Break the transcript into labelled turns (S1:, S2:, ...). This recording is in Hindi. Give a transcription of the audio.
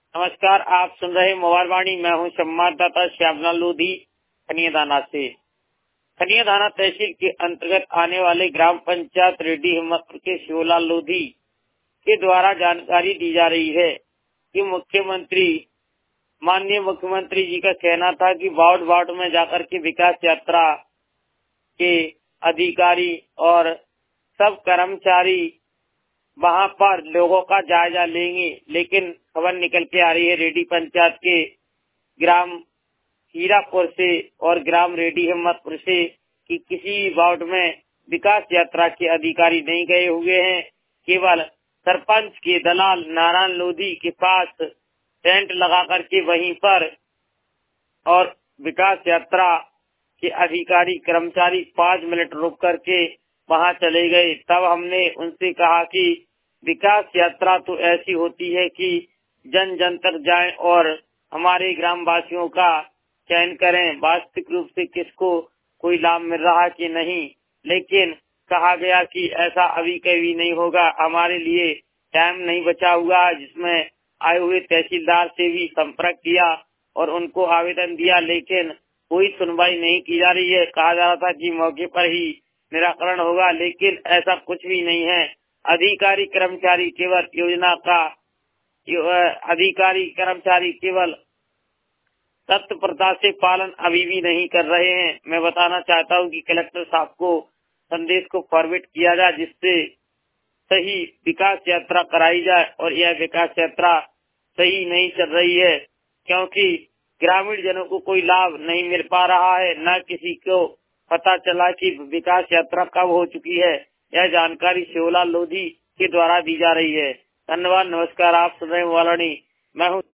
S1: नमस्कार, आप सुन रहे मोबाइल वाणी। मैं हूं संवाददाता श्यामलाल लोधी खनियादाना से। खनियादाना तहसील के अंतर्गत आने वाले ग्राम पंचायत रेड्डी हिम्मतपुर के शिवलाल लोधी के द्वारा जानकारी दी जा रही है कि माननीय मुख्यमंत्री जी का कहना था कि वार्ड वार्ड में जाकर के विकास यात्रा के अधिकारी और सब कर्मचारी वहां पर लोगों का जायजा लेंगे, लेकिन खबर निकल के आ रही है रेड्डी पंचायत के ग्राम हीरापुर से और ग्राम रेड्डी हिम्मतपुर से कि किसी वार्ड में विकास यात्रा के अधिकारी नहीं गए हुए हैं। केवल सरपंच के दलाल नारायण लोधी के पास टेंट लगा करके वहीं पर और विकास यात्रा के अधिकारी कर्मचारी 5 मिनट रुक करके वहां चले गए। तब हमने उनसे कहा कि विकास यात्रा तो ऐसी होती है कि जन जन तक जाएं और हमारे ग्राम वासियों का चयन करें, वास्तविक रूप से किसको कोई लाभ मिल रहा कि नहीं। लेकिन कहा गया कि ऐसा अभी कभी नहीं होगा, हमारे लिए टाइम नहीं बचा हुआ, जिसमें आए हुए तहसीलदार से भी संपर्क किया और उनको आवेदन दिया, लेकिन कोई सुनवाई नहीं की जा रही है। कहा जा रहा था कि मौके पर ही निराकरण होगा, लेकिन ऐसा कुछ भी नहीं है। अधिकारी कर्मचारी केवल तत्परता से पालन अभी भी नहीं कर रहे हैं। मैं बताना चाहता हूं कि कलेक्टर साहब को संदेश को फॉरवर्ड किया जाए, जिससे सही विकास यात्रा कराई जाए। और यह विकास यात्रा सही नहीं चल रही है, क्योंकि ग्रामीण जनों को कोई लाभ नहीं मिल पा रहा है, न किसी को पता चला कि विकास यात्रा कब हो चुकी है। यह जानकारी शिवलाल लोधी के द्वारा दी जा रही है। धन्यवाद, नमस्कार। आप सुन रहे हैं वाणी, मैं हूँ